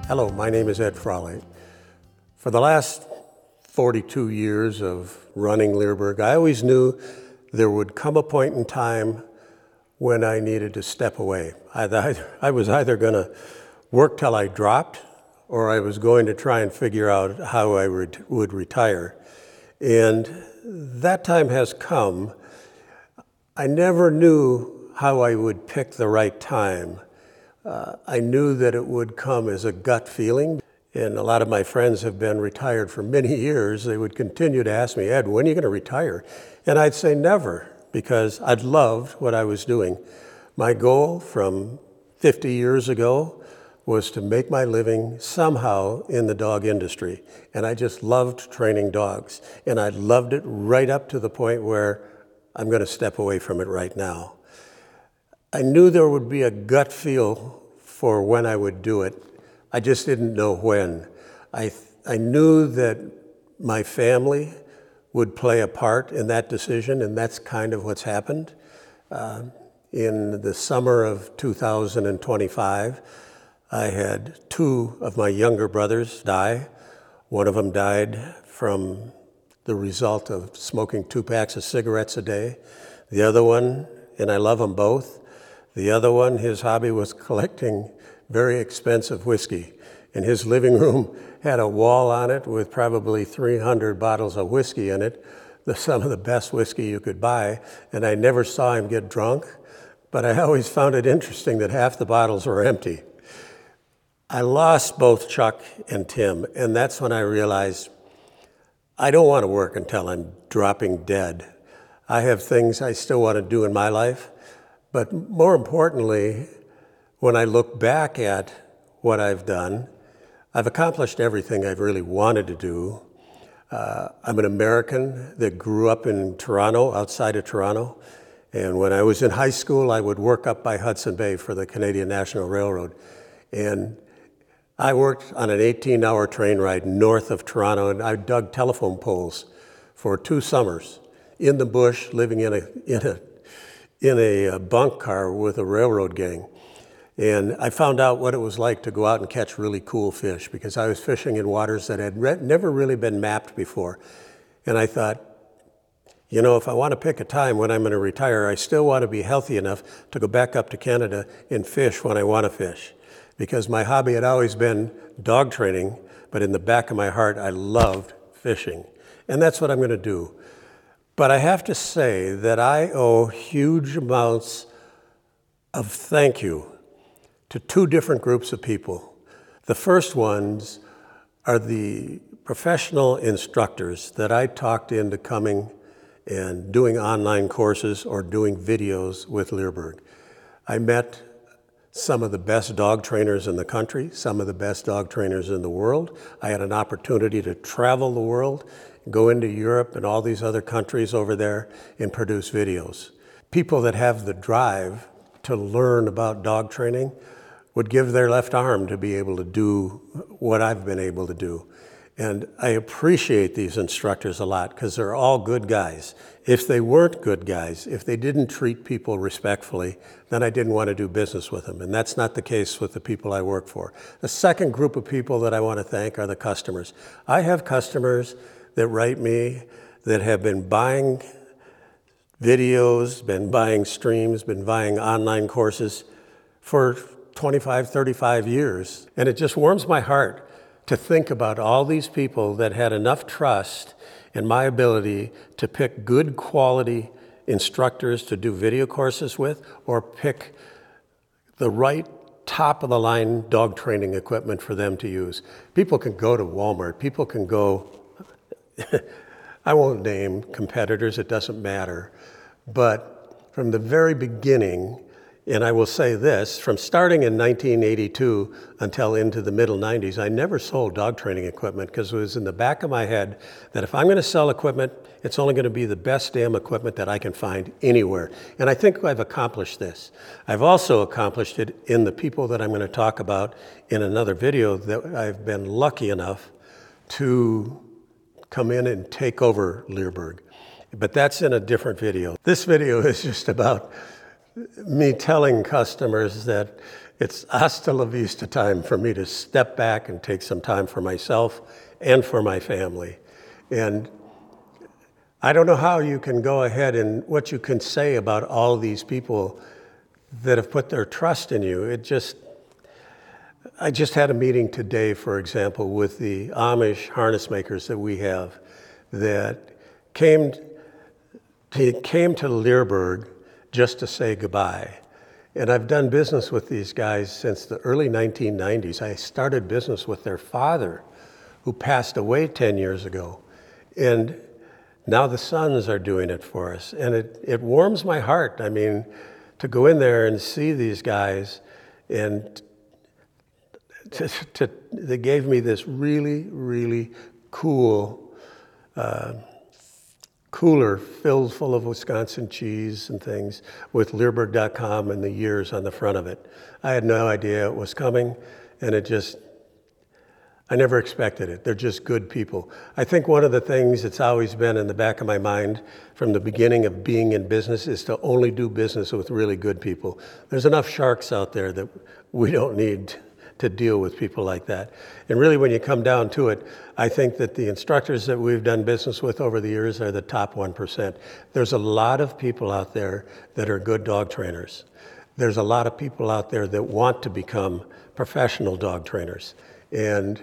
Hello, my name is Ed Frawley. For the last 42 years of running Leerburg, I always knew there would come a point in time when I needed to step away. I was either going to work till I dropped, or I was going to try and figure out how I would retire. And that time has come. I never knew how I would pick the right time. I knew that it would come as a gut feeling. And a lot of my friends have been retired for many years. They would continue to ask me, Ed, when are you going to retire? And I'd say never, because I'd loved what I was doing. My goal from 50 years ago was to make my living somehow in the dog industry. And I just loved training dogs. And I loved it right up to the point where I'm going to step away from it right now. I knew there would be a gut feel for when I would do it. I just didn't know when. I knew that my family would play a part in that decision, and that's kind of what's happened. In the summer of 2025, I had two of my younger brothers die. One of them died from the result of smoking 2 packs of cigarettes a day. The other one, and I love them both, the other one, his hobby was collecting very expensive whiskey. And his living room had a wall on it with probably 300 bottles of whiskey in it, some of the best whiskey you could buy. And I never saw him get drunk, but I always found it interesting that half the bottles were empty. I lost both Chuck and Tim, and that's when I realized I don't want to work until I'm dropping dead. I have things I still want to do in my life, but more importantly, when I look back at what I've done, I've accomplished everything I've really wanted to do. I'm an American that grew up in Toronto, outside of Toronto, and when I was in high school, I would work up by Hudson Bay for the Canadian National Railroad. And I worked on an 18-hour train ride north of Toronto, and I dug telephone poles for 2 summers in the bush, living in a bunk car with a railroad gang. And I found out what it was like to go out and catch really cool fish, because I was fishing in waters that had never really been mapped before. And I thought, you know, if I want to pick a time when I'm going to retire, I still want to be healthy enough to go back up to Canada and fish when I want to fish. Because my hobby had always been dog training, but in the back of my heart, I loved fishing. And that's what I'm going to do. But I have to say that I owe huge amounts of thank you to 2 different groups of people. The first ones are the professional instructors that I talked into coming and doing online courses or doing videos with Leerburg. I met some of the best dog trainers in the country, some of the best dog trainers in the world. I had an opportunity to travel the world, go into Europe and all these other countries over there and produce videos. People that have the drive to learn about dog training would give their left arm to be able to do what I've been able to do. And I appreciate these instructors a lot, because they're all good guys. If they weren't good guys, if they didn't treat people respectfully, then I didn't want to do business with them. And that's not the case with the people I work for. The second group of people that I want to thank are the customers. I have customers that write me that have been buying videos, been buying streams, been buying online courses for 25, 35 years. And it just warms my heart to think about all these people that had enough trust in my ability to pick good quality instructors to do video courses with, or pick the right top of the line dog training equipment for them to use. People can go to Walmart, people can go, I won't name competitors, it doesn't matter. But from the very beginning, and I will say this, from starting in 1982 until into the middle 90s, I never sold dog training equipment, because it was in the back of my head that if I'm going to sell equipment, it's only going to be the best damn equipment that I can find anywhere. And I think I've accomplished this. I've also accomplished it in the people that I'm going to talk about in another video that I've been lucky enough to come in and take over Leerburg. But that's in a different video. This video is just about me telling customers that it's hasta la vista time for me to step back and take some time for myself and for my family. And I don't know how you can go ahead and what you can say about all these people that have put their trust in you. I just had a meeting today, for example, with the Amish harness makers that we have that came to Leerburg just to say goodbye. And I've done business with these guys since the early 1990s. I started business with their father, who passed away 10 years ago. And now the sons are doing it for us. And it warms my heart. I mean, to go in there and see these guys, and they gave me this really, really cool cooler filled full of Wisconsin cheese and things with Leerburg.com and the years on the front of it. I had no idea it was coming, and I never expected it. They're just good people. I think one of the things that's always been in the back of my mind from the beginning of being in business is to only do business with really good people. There's enough sharks out there that we don't need to deal with people like that. And really, when you come down to it, I think that the instructors that we've done business with over the years are the top 1%. There's a lot of people out there that are good dog trainers. There's a lot of people out there that want to become professional dog trainers. And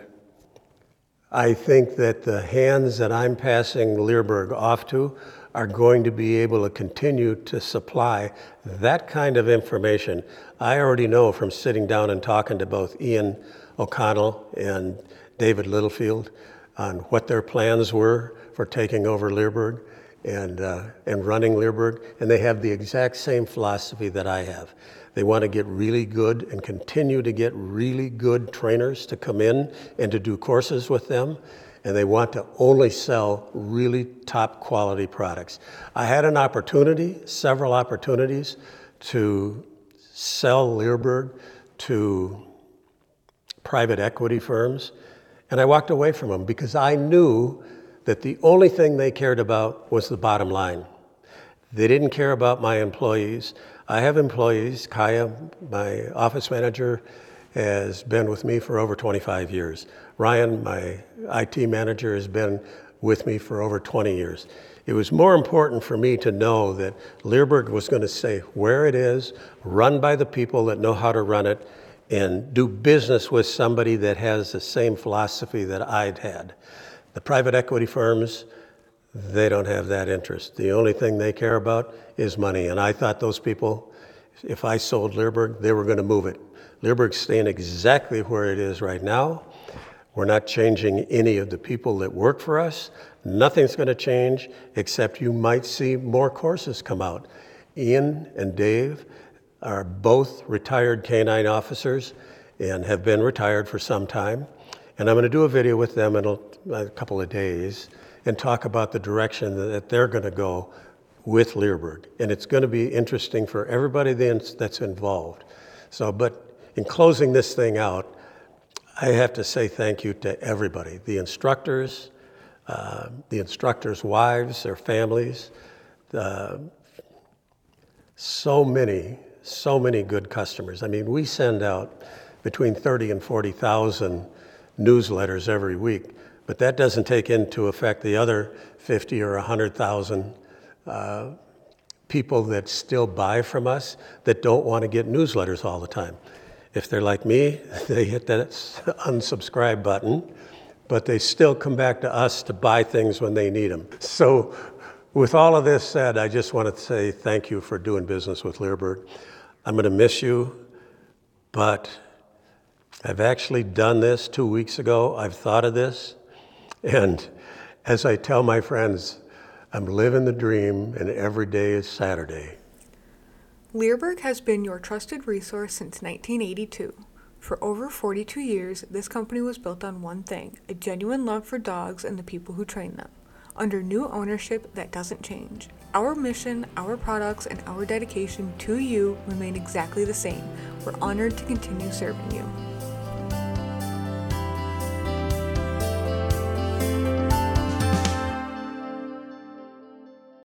I think that the hands that I'm passing Leerburg off to are going to be able to continue to supply that kind of information. I already know from sitting down and talking to both Ian O'Connell and David Littlefield on what their plans were for taking over Leerburg and running Leerburg, and they have the exact same philosophy that I have. They want to get really good and continue to get really good trainers to come in and to do courses with them, and they want to only sell really top quality products. I had an opportunity, several opportunities, to sell Leerburg to private equity firms, and I walked away from them because I knew that the only thing they cared about was the bottom line. They didn't care about my employees. I have employees. Kaya, my office manager, has been with me for over 25 years. Ryan, my IT manager, has been with me for over 20 years. It was more important for me to know that Leerburg was going to stay where it is, run by the people that know how to run it, and do business with somebody that has the same philosophy that I'd had. The private equity firms, they don't have that interest. The only thing they care about is money. And I thought those people, if I sold Leerburg, they were going to move it. Leerburg's staying exactly where it is right now. We're not changing any of the people that work for us. Nothing's going to change, except you might see more courses come out. Ian and Dave are both retired canine officers and have been retired for some time. And I'm going to do a video with them in a couple of days and talk about the direction that they're going to go with Leerburg. And it's going to be interesting for everybody that's involved. So, but in closing this thing out, I have to say thank you to everybody, the instructors' wives, their families, so many good customers. I mean, we send out between 30 and 40,000 newsletters every week, but that doesn't take into effect the other 50 or 100,000 people that still buy from us that don't want to get newsletters all the time. If they're like me, they hit that unsubscribe button, but they still come back to us to buy things when they need them. So with all of this said, I just want to say thank you for doing business with Leerburg. I'm going to miss you, but I've actually done this 2 weeks ago. I've thought of this, and as I tell my friends, I'm living the dream, and every day is Saturday. Leerburg has been your trusted resource since 1982. For over 42 years, this company was built on one thing: a genuine love for dogs and the people who train them. Under new ownership, that doesn't change. Our mission, our products, and our dedication to you remain exactly the same. We're honored to continue serving you.